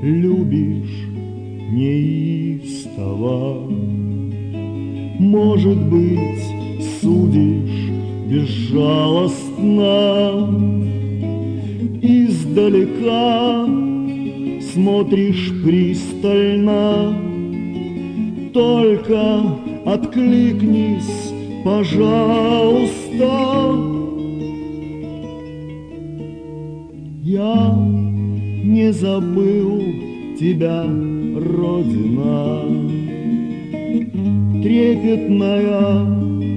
любишь неистово. Может быть, судишь безжалостно, издалека смотришь пристально. Только откликнись, пожалуйста. Я не забыл тебя, Родина, трепетная,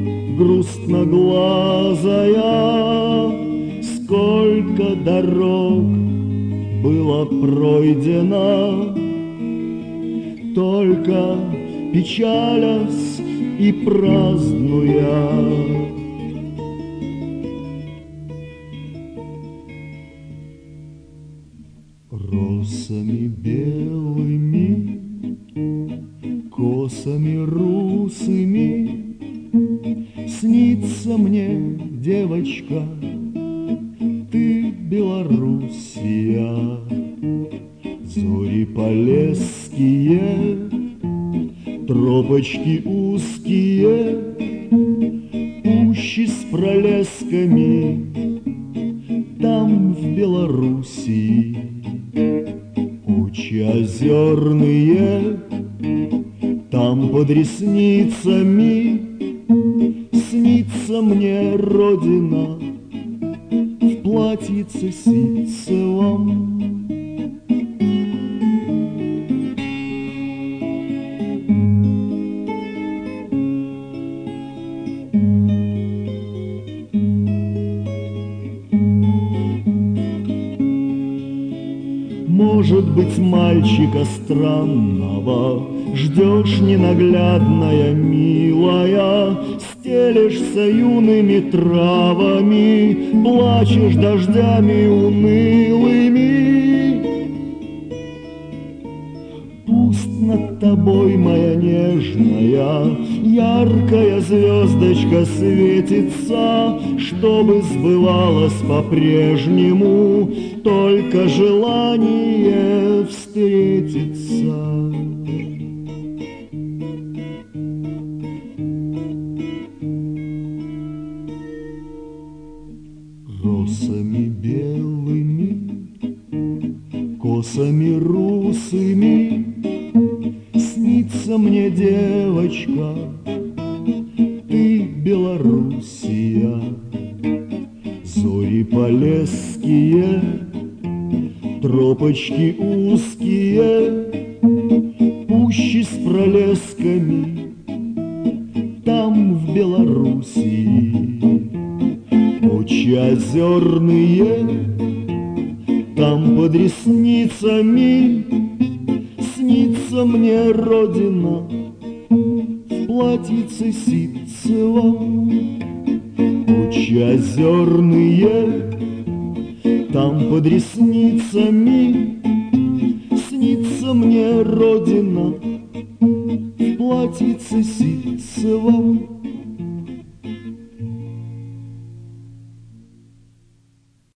грустноглазая. Сколько дорог было пройдено, только печалясь и празднуя. Росами белыми, косами русыми снится мне, девочка, ты Белоруссия. Зори полесские, тропочки узкие, пущи с пролесками, там в Белоруссии. Кучи озерные, там под ресницами снится мне Родина в платьице ситцевом. Может быть, мальчика странного ждешь, ненаглядная, милая, стелешься юными травами, плачешь дождями унылыми. Пусть над тобой, моя нежная, яркая звездочка светится, чтобы сбывалось по-прежнему только желание встретиться. Росами белыми, косами русыми снится мне, девочка, ты Белоруссия. Зори полесские, тропочки узкие, пущи с пролесками, там в Белоруссии. Очи озерные, там под ресницами снится мне Родина в платьице ситцевом. Очи озерные, там под ресницами снится мне Родина в платьице ситцевом.